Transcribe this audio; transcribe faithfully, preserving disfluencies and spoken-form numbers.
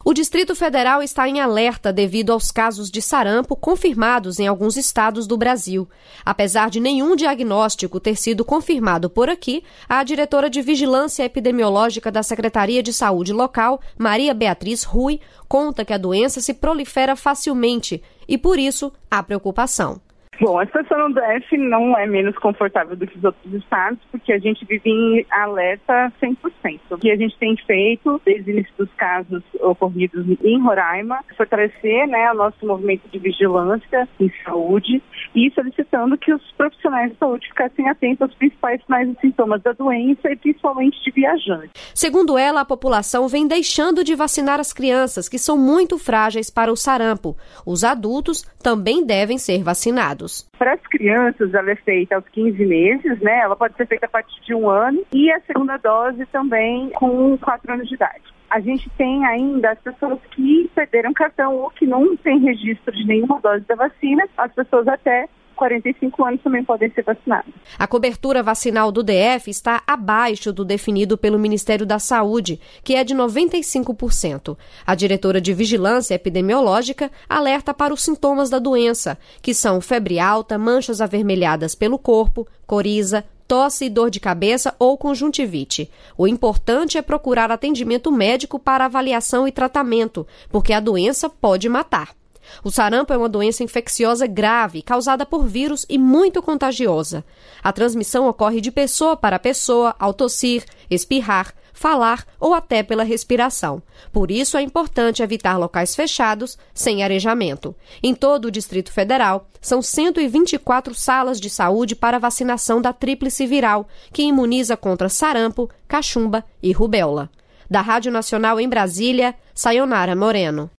O Distrito Federal está em alerta devido aos casos de sarampo confirmados em alguns estados do Brasil. Apesar de nenhum diagnóstico ter sido confirmado por aqui, a diretora de Vigilância Epidemiológica da Secretaria de Saúde local, Maria Beatriz Rui, conta que a doença se prolifera facilmente e, por isso, há preocupação. Bom, a situação no D F não é menos confortável do que os outros estados, porque a gente vive em alerta cem por cento. O que a gente tem feito, desde o início dos casos ocorridos em Roraima, fortalecer, né, o nosso movimento de vigilância em saúde e solicitando que os profissionais de saúde ficassem atentos aos principais sinais e sintomas da doença e principalmente de viajantes. Segundo ela, a população vem deixando de vacinar as crianças, que são muito frágeis para o sarampo. Os adultos também devem ser vacinados. Para as crianças, ela é feita aos quinze meses, né? Ela pode ser feita a partir de um ano e a segunda dose também com quatro anos de idade. A gente tem ainda as pessoas que perderam cartão ou que não têm registro de nenhuma dose da vacina, as pessoas até quarenta e cinco anos também podem ser vacinadas. A cobertura vacinal do D F está abaixo do definido pelo Ministério da Saúde, que é de noventa e cinco por cento. A diretora de Vigilância Epidemiológica alerta para os sintomas da doença, que são febre alta, manchas avermelhadas pelo corpo, coriza, tosse e dor de cabeça ou conjuntivite. O importante é procurar atendimento médico para avaliação e tratamento, porque a doença pode matar. O sarampo é uma doença infecciosa grave, causada por vírus e muito contagiosa. A transmissão ocorre de pessoa para pessoa, ao tossir, espirrar, falar ou até pela respiração. Por isso é importante evitar locais fechados, sem arejamento. Em todo o Distrito Federal, são cento e vinte e quatro salas de saúde para vacinação da tríplice viral, que imuniza contra sarampo, cachumba e rubéola. Da Rádio Nacional em Brasília, Sayonara Moreno.